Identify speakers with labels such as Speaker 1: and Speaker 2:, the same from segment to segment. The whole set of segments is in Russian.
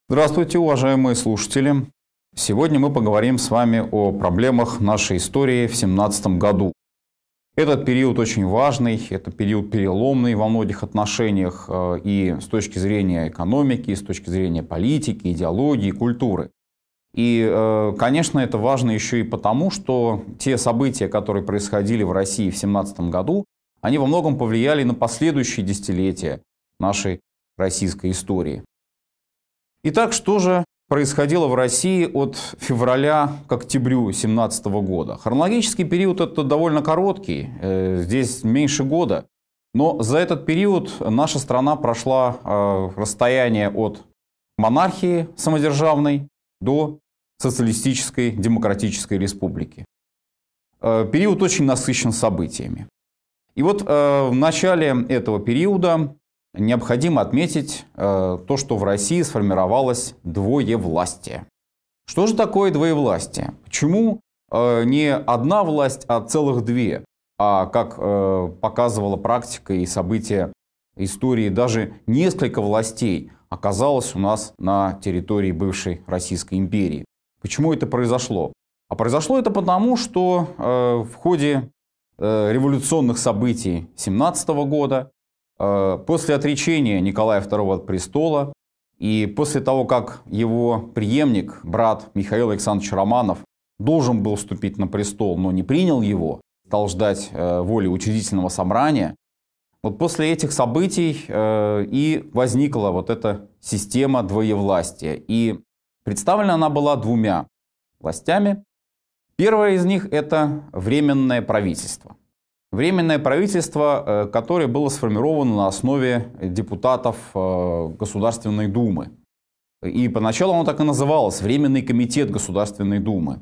Speaker 1: Здравствуйте, уважаемые слушатели! Сегодня мы поговорим с вами о проблемах нашей истории в 17 году. Этот период очень важный, это период переломный во многих отношениях и с точки зрения экономики, и с точки зрения политики, идеологии, культуры. И, конечно, это важно еще и потому, что те события, которые происходили в России в 17 году, они во многом повлияли на последующие десятилетия нашей российской истории. Итак, что же происходило в России от февраля к октябрю 2017 года? Хронологический период это довольно короткий, здесь меньше года. Но за этот период наша страна прошла расстояние от монархии самодержавной до социалистической демократической республики. Период очень насыщен событиями. И вот в начале этого периода необходимо отметить то, что в России сформировалось двоевластие. Что же такое двоевластие? Почему не одна власть, а целых две? А как показывала практика и события истории, даже несколько властей оказалось у нас на территории бывшей Российской империи. Почему это произошло? А произошло это потому, что в ходе революционных событий 17 года, после отречения Николая II от престола и после того, как его преемник, брат Михаил Александрович Романов, должен был вступить на престол, но не принял его, стал ждать воли учредительного собрания, вот после этих событий и возникла вот эта система двоевластия. И представлена она была двумя властями. Первое из них – это Временное правительство. Временное правительство, которое было сформировано на основе депутатов Государственной Думы. И поначалу оно так и называлось – Временный комитет Государственной Думы.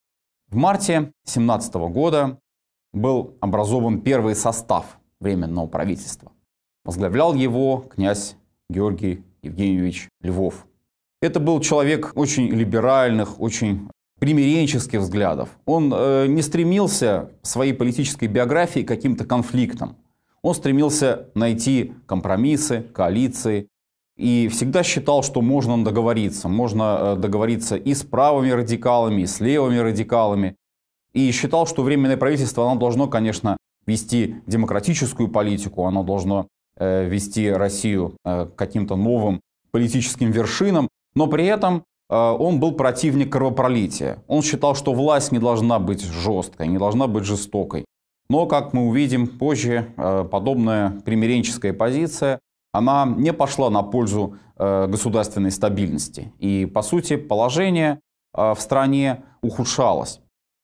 Speaker 1: В марте 2017 года был образован первый состав Временного правительства. Возглавлял его князь Георгий Евгеньевич Львов. Это был человек очень либеральных, очень примиренческих взглядов. Он не стремился в своей политической биографии к каким-то конфликтам. Он стремился найти компромиссы, коалиции. И всегда считал, что можно договориться. Можно договориться и с правыми радикалами, и с левыми радикалами. И считал, что Временное правительство оно должно, конечно, вести демократическую политику. Оно должно вести Россию к каким-то новым политическим вершинам. Но при этом он был противник кровопролития. Он считал, что власть не должна быть жесткой, не должна быть жестокой. Но, как мы увидим позже, подобная примиренческая позиция, она не пошла на пользу государственной стабильности. И, по сути, положение в стране ухудшалось.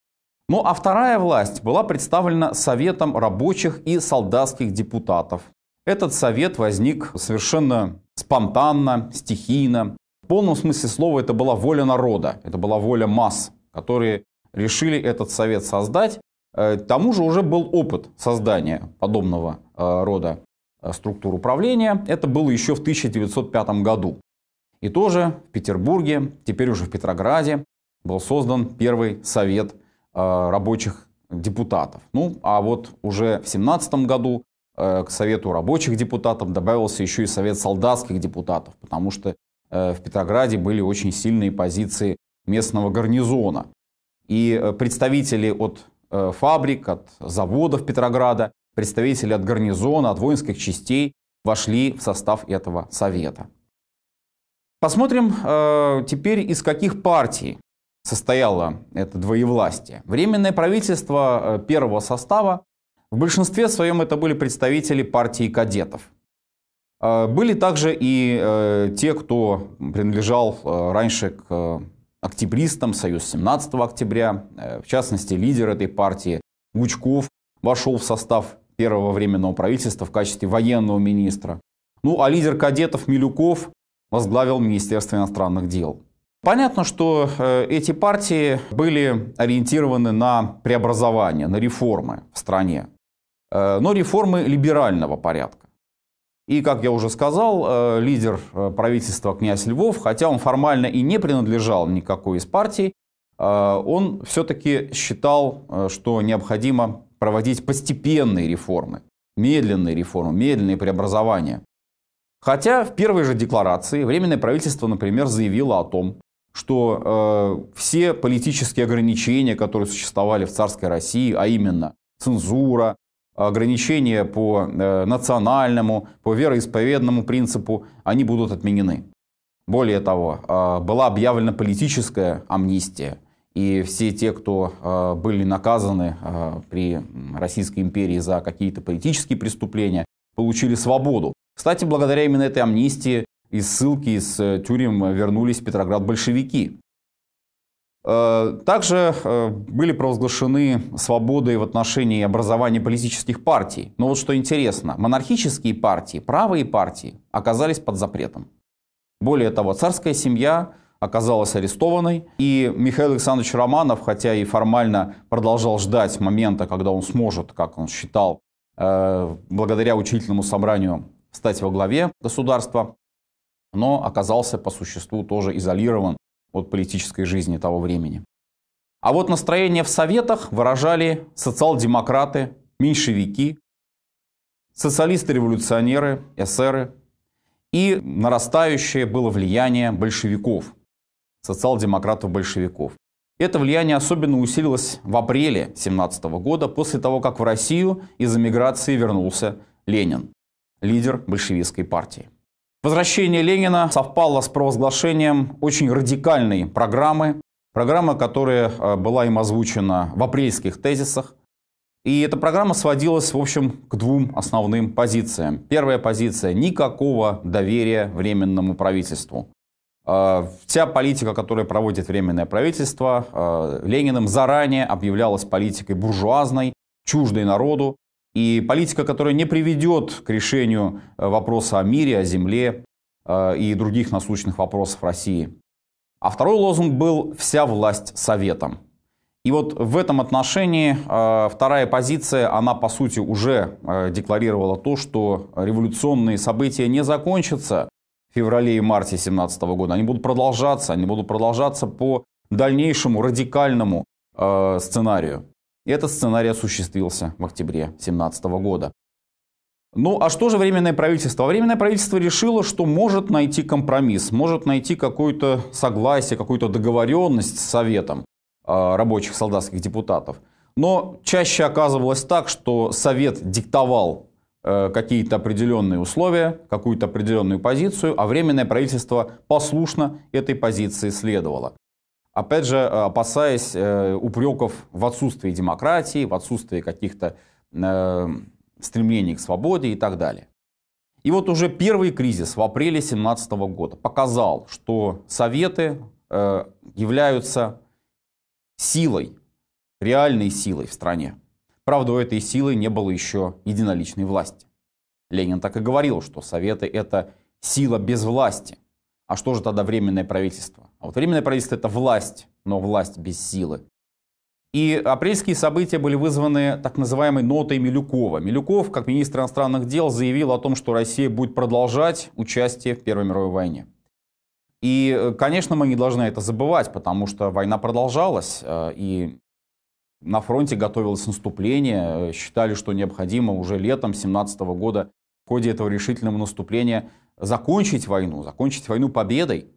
Speaker 1: Ну а вторая власть была представлена Советом рабочих и солдатских депутатов. Этот совет возник совершенно спонтанно, стихийно. В полном смысле слова это была воля народа, это была воля масс, которые решили этот совет создать. К тому же уже был опыт создания подобного рода структур управления. Это было еще в 1905 году. И тоже в Петербурге, теперь уже в Петрограде, был создан первый совет рабочих депутатов. Ну а вот уже в 1917 году к совету рабочих депутатов добавился еще и совет солдатских депутатов, потому что в Петрограде были очень сильные позиции местного гарнизона. И представители от фабрик, от заводов Петрограда, представители от гарнизона, от воинских частей вошли в состав этого совета. Посмотрим теперь, из каких партий состояло это двоевластие. Временное правительство первого состава, в большинстве своем это были представители партии кадетов. Были также и те, кто принадлежал раньше к октябристам, Союз 17 октября. В частности, лидер этой партии Гучков вошел в состав первого временного правительства в качестве военного министра. Ну а лидер кадетов Милюков возглавил Министерство иностранных дел. Понятно, что эти партии были ориентированы на преобразование, на реформы в стране. Но реформы либерального порядка. И, как я уже сказал, лидер правительства князь Львов, хотя он формально и не принадлежал никакой из партий, он все-таки считал, что необходимо проводить постепенные реформы, медленные преобразования. Хотя в первой же декларации Временное правительство, например, заявило о том, что все политические ограничения, которые существовали в царской России, а именно цензура, ограничения по национальному, по вероисповедному принципу, они будут отменены. Более того, была объявлена политическая амнистия, и все те, кто были наказаны при Российской империи за какие-то политические преступления, получили свободу. Кстати, благодаря именно этой амнистии из ссылки, из тюрем вернулись в Петроград большевики. Также были провозглашены свободы в отношении образования политических партий. Но вот что интересно, монархические партии, правые партии оказались под запретом. Более того, царская семья оказалась арестованной, и Михаил Александрович Романов, хотя и формально продолжал ждать момента, когда он сможет, как он считал, благодаря учительному собранию стать во главе государства, но оказался по существу тоже изолирован от политической жизни того времени. А вот настроение в Советах выражали социал-демократы, меньшевики, социалисты-революционеры, эсеры, и нарастающее было влияние большевиков, социал-демократов-большевиков. Это влияние особенно усилилось в апреле 1917 года, после того, как в Россию из эмиграции вернулся Ленин, лидер большевистской партии. Возвращение Ленина совпало с провозглашением очень радикальной программы, которая была им озвучена в апрельских тезисах. И эта программа сводилась, в общем, к двум основным позициям. Первая позиция – никакого доверия Временному правительству. Вся политика, которую проводит Временное правительство, Лениным заранее объявлялась политикой буржуазной, чуждой народу. И политика, которая не приведет к решению вопроса о мире, о земле и других насущных вопросов России. А второй лозунг был «Вся власть советам». И вот в этом отношении вторая позиция, она по сути уже декларировала то, что революционные события не закончатся в феврале и марте 1917 года. Они будут продолжаться по дальнейшему радикальному сценарию. И этот сценарий осуществился в октябре 1917 года. Ну а что же Временное правительство? Временное правительство решило, что может найти компромисс, может найти какое-то согласие, какую-то договоренность с Советом рабочих солдатских депутатов. Но чаще оказывалось так, что Совет диктовал какие-то определенные условия, какую-то определенную позицию, а Временное правительство послушно этой позиции следовало. Опять же, опасаясь упреков в отсутствии демократии, в отсутствии каких-то стремлений к свободе и так далее. И вот уже первый кризис в апреле 1917 года показал, что Советы являются силой, реальной силой в стране. Правда, у этой силы не было еще единоличной власти. Ленин так и говорил, что Советы – это сила без власти. А что же тогда Временное правительство? А вот Временное правительство – это власть, но власть без силы. И апрельские события были вызваны так называемой нотой Милюкова. Милюков, как министр иностранных дел, заявил о том, что Россия будет продолжать участие в Первой мировой войне. И, конечно, мы не должны это забывать, потому что война продолжалась, и на фронте готовилось наступление. Считали, что необходимо уже летом 1917 года в ходе этого решительного наступления закончить войну победой.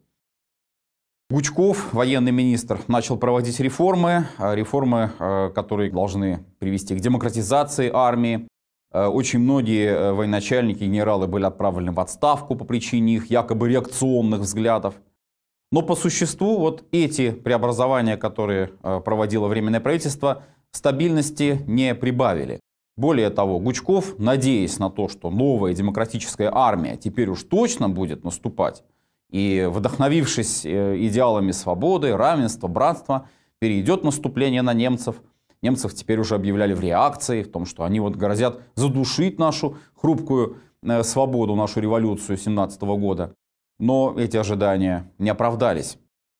Speaker 1: Гучков, военный министр, начал проводить реформы, которые должны привести к демократизации армии. Очень многие военачальники, генералы были отправлены в отставку по причине их якобы реакционных взглядов. Но по существу вот эти преобразования, которые проводило Временное правительство, стабильности не прибавили. Более того, Гучков, надеясь на то, что новая демократическая армия теперь уж точно будет наступать, и, вдохновившись идеалами свободы, равенства, братства, перейдет наступление на немцев. Немцев теперь уже объявляли в реакции, в том, что они вот грозят задушить нашу хрупкую свободу, нашу революцию 1917 года. Но эти ожидания не оправдались.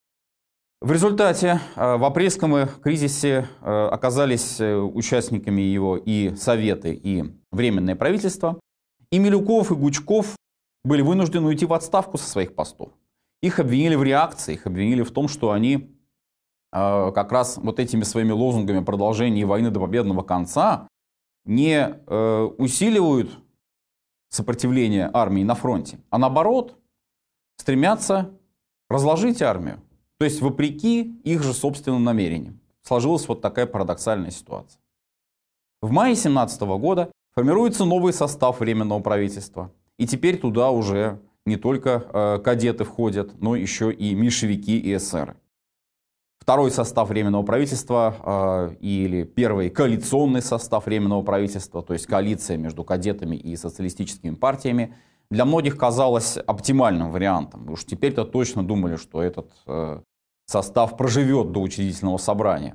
Speaker 1: В результате в апрельском кризисе оказались участниками его и Советы, и Временное правительство. И Милюков, и Гучков были вынуждены уйти в отставку со своих постов. Их обвинили в реакции, их обвинили в том, что они как раз вот этими своими лозунгами продолжения войны до победного конца не усиливают сопротивление армии на фронте, а наоборот стремятся разложить армию. То есть вопреки их же собственным намерениям. Сложилась вот такая парадоксальная ситуация. В мае 2017 года формируется новый состав Временного правительства. И теперь туда уже не только кадеты входят, но еще и меньшевики и эсеры. Второй состав Временного правительства или первый коалиционный состав Временного правительства, то есть коалиция между кадетами и социалистическими партиями, для многих казалось оптимальным вариантом. Уж теперь-то точно думали, что этот состав проживет до учредительного собрания.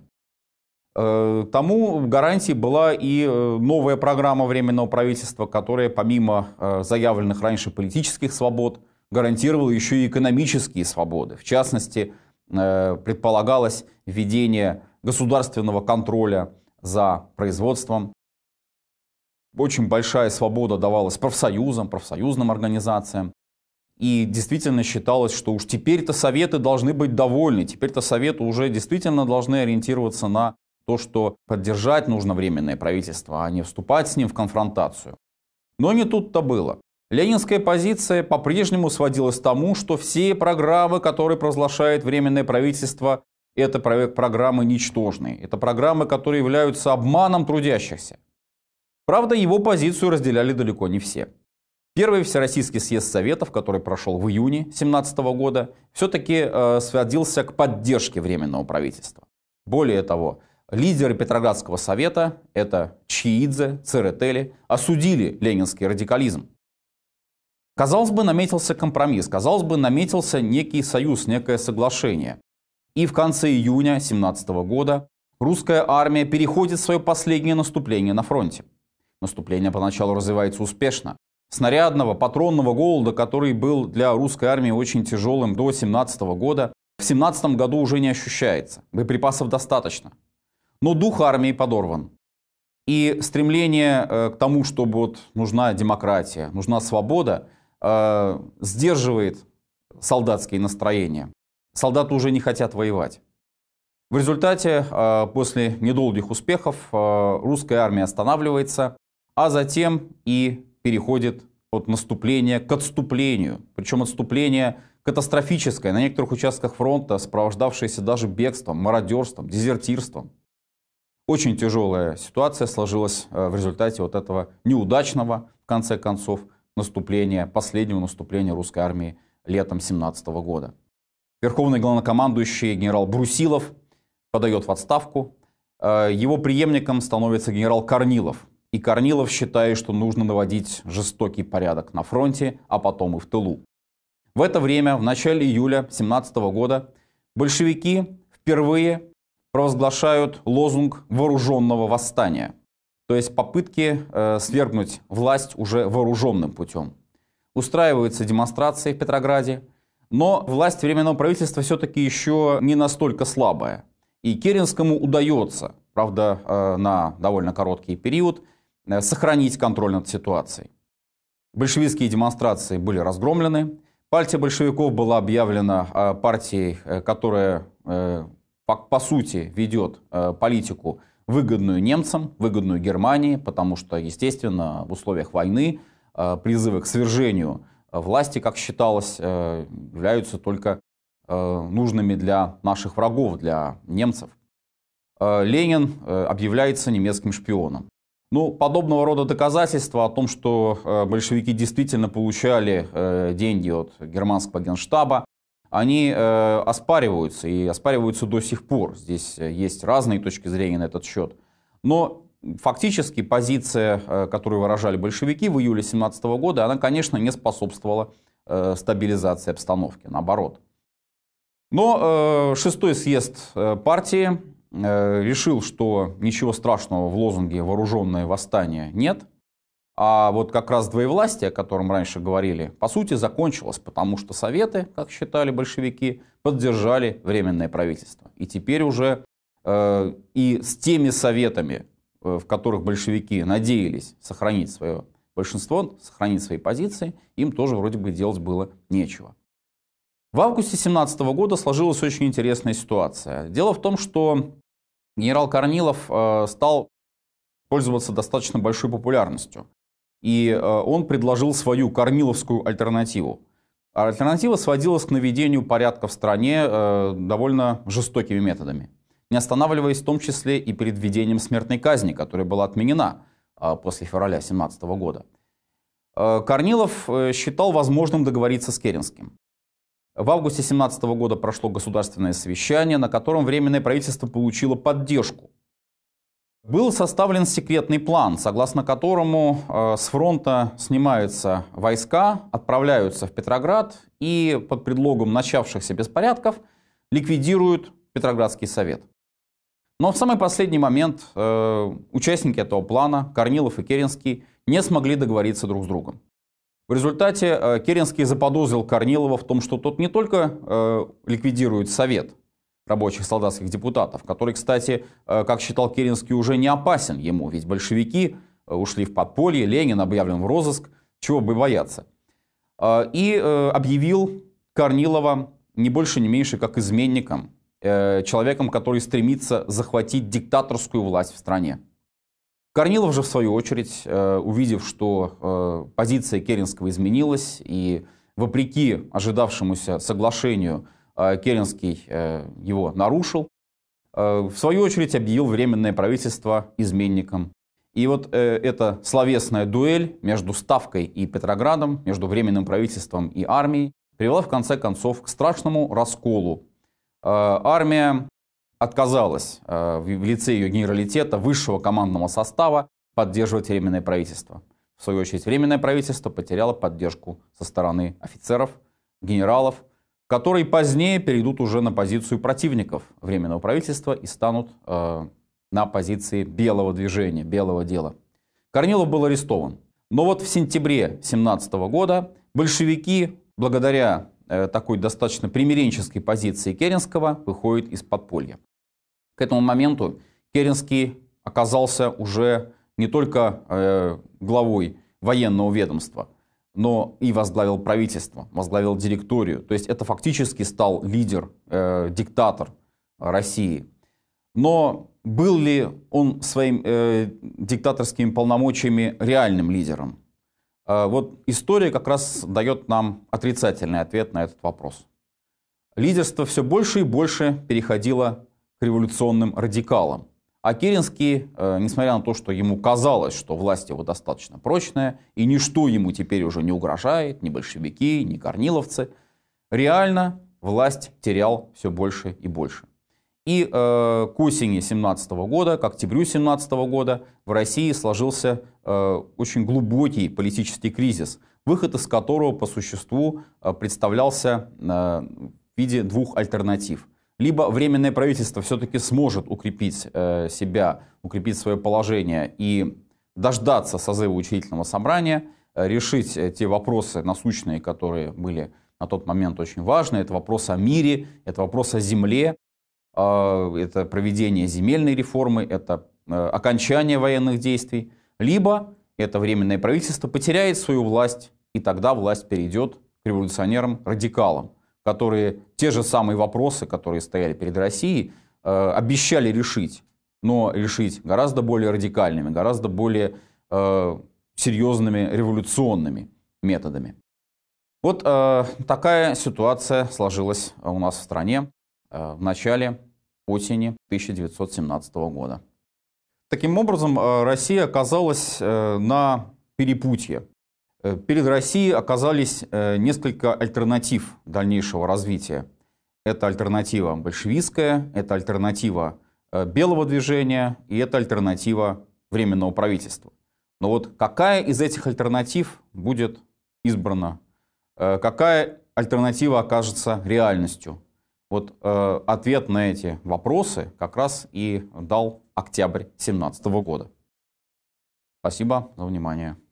Speaker 1: Тому гарантией была и новая программа Временного правительства, которая помимо заявленных раньше политических свобод гарантировала еще и экономические свободы. В частности, предполагалось введение государственного контроля за производством. Очень большая свобода давалась профсоюзам, профсоюзным организациям. И действительно считалось, что уж теперь-то советы должны быть довольны, теперь-то советы уже действительно должны ориентироваться на то, что поддержать нужно Временное правительство, а не вступать с ним в конфронтацию. Но не тут-то было. Ленинская позиция по-прежнему сводилась к тому, что все программы, которые провозглашает Временное правительство, это программы ничтожные. Это программы, которые являются обманом трудящихся. Правда, его позицию разделяли далеко не все. Первый Всероссийский съезд Советов, который прошел в июне 2017 года, все-таки сводился к поддержке Временного правительства. Более того, лидеры Петроградского совета, это Чиидзе, Церетели, осудили ленинский радикализм. Казалось бы, наметился компромисс, казалось бы, наметился некий союз, некое соглашение. И в конце июня 2017 года русская армия переходит в свое последнее наступление на фронте. Наступление поначалу развивается успешно. Снарядного, патронного голода, который был для русской армии очень тяжелым до 2017 года, в 2017 году уже не ощущается. Боеприпасов достаточно. Но дух армии подорван. И стремление к тому, чтобы вот нужна демократия, нужна свобода, сдерживает солдатские настроения. Солдаты уже не хотят воевать. В результате, после недолгих успехов, русская армия останавливается, а затем и переходит от наступления к отступлению. Причем отступление катастрофическое, на некоторых участках фронта, сопровождавшееся даже бегством, мародерством, дезертирством. Очень тяжелая ситуация сложилась в результате вот этого неудачного, в конце концов, наступления, последнего наступления русской армии летом 2017 года. Верховный главнокомандующий генерал Брусилов подает в отставку. Его преемником становится генерал Корнилов. И Корнилов считает, что нужно наводить жестокий порядок на фронте, а потом и в тылу. В это время, в начале июля 2017 года, большевики впервые провозглашают лозунг вооруженного восстания. То есть попытки свергнуть власть уже вооруженным путем. Устраиваются демонстрации в Петрограде, но власть Временного правительства все-таки еще не настолько слабая. И Керенскому удается, правда, на довольно короткий период, сохранить контроль над ситуацией. Большевистские демонстрации были разгромлены. Партия большевиков была объявлена партией, которая по сути ведет политику, выгодную немцам, выгодную Германии, потому что, естественно, в условиях войны призывы к свержению власти, как считалось, являются только нужными для наших врагов, для немцев. Ленин объявляется немецким шпионом. Ну, подобного рода доказательства о том, что большевики действительно получали деньги от германского генштаба, они оспариваются и оспариваются до сих пор. Здесь есть разные точки зрения на этот счет. Но фактически позиция, которую выражали большевики в июле 2017 года, она, конечно, не способствовала стабилизации обстановки, наоборот. Но шестой съезд партии решил, что ничего страшного в лозунге «вооруженное восстание» нет. А вот как раз двоевластие, о котором раньше говорили, по сути закончилось, потому что советы, как считали большевики, поддержали Временное правительство. И теперь уже и с теми советами, в которых большевики надеялись сохранить свое большинство, сохранить свои позиции, им тоже вроде бы делать было нечего. В августе 2017 года сложилась очень интересная ситуация. Дело в том, что генерал Корнилов стал пользоваться достаточно большой популярностью. И он предложил свою корниловскую альтернативу. А альтернатива сводилась к наведению порядка в стране довольно жестокими методами, не останавливаясь в том числе и перед введением смертной казни, которая была отменена после февраля 1917 года. Корнилов считал возможным договориться с Керенским. В августе 1917 года прошло государственное совещание, на котором Временное правительство получило поддержку. Был составлен секретный план, согласно которому с фронта снимаются войска, отправляются в Петроград и под предлогом начавшихся беспорядков ликвидируют Петроградский совет. Но в самый последний момент участники этого плана, Корнилов и Керенский, не смогли договориться друг с другом. В результате Керенский заподозрил Корнилова в том, что тот не только ликвидирует совет рабочих солдатских депутатов, который, кстати, как считал Керенский, уже не опасен ему, ведь большевики ушли в подполье, Ленин объявлен в розыск, чего бы бояться. И объявил Корнилова не больше, не меньше, как изменником, человеком, который стремится захватить диктаторскую власть в стране. Корнилов же, в свою очередь, увидев, что позиция Керенского изменилась, и вопреки ожидавшемуся соглашению Керенский его нарушил, в свою очередь объявил Временное правительство изменником. И вот эта словесная дуэль между Ставкой и Петроградом, между Временным правительством и армией, привела в конце концов к страшному расколу. Армия отказалась в лице ее генералитета, высшего командного состава, поддерживать Временное правительство. В свою очередь, Временное правительство потеряло поддержку со стороны офицеров, генералов, которые позднее перейдут уже на позицию противников Временного правительства и станут на позиции белого движения, белого дела. Корнилов был арестован. Но вот в сентябре 1917 года большевики, благодаря такой достаточно примиренческой позиции Керенского, выходят из подполья. К этому моменту Керенский оказался уже не только главой военного ведомства, но и возглавил правительство, возглавил директорию. То есть это фактически стал лидер, диктатор России. Но был ли он своими диктаторскими полномочиями реальным лидером? Вот история как раз дает нам отрицательный ответ на этот вопрос. Лидерство все больше и больше переходило к революционным радикалам. А Керенский, несмотря на то, что ему казалось, что власть его достаточно прочная, и ничто ему теперь уже не угрожает, ни большевики, ни корниловцы, реально власть терял все больше и больше. И к осени 1917 года, к октябрю 1917 года в России сложился очень глубокий политический кризис, выход из которого по существу представлялся в виде двух альтернатив. Либо Временное правительство все-таки сможет укрепить себя, укрепить свое положение и дождаться созыва учредительного собрания, решить те вопросы насущные, которые были на тот момент очень важны. Это вопрос о мире, это вопрос о земле, это проведение земельной реформы, это окончание военных действий. Либо это Временное правительство потеряет свою власть, и тогда власть перейдет к революционерам-радикалам, которые те же самые вопросы, которые стояли перед Россией, обещали решить, но решить гораздо более радикальными, гораздо более серьезными революционными методами. Вот такая ситуация сложилась у нас в стране в начале осени 1917 года. Таким образом, Россия оказалась на перепутье. Перед Россией оказались несколько альтернатив дальнейшего развития. Это альтернатива большевистская, это альтернатива белого движения и это альтернатива Временного правительства. Но вот какая из этих альтернатив будет избрана? Какая альтернатива окажется реальностью? Вот ответ на эти вопросы как раз и дал октябрь 1917 года. Спасибо за внимание.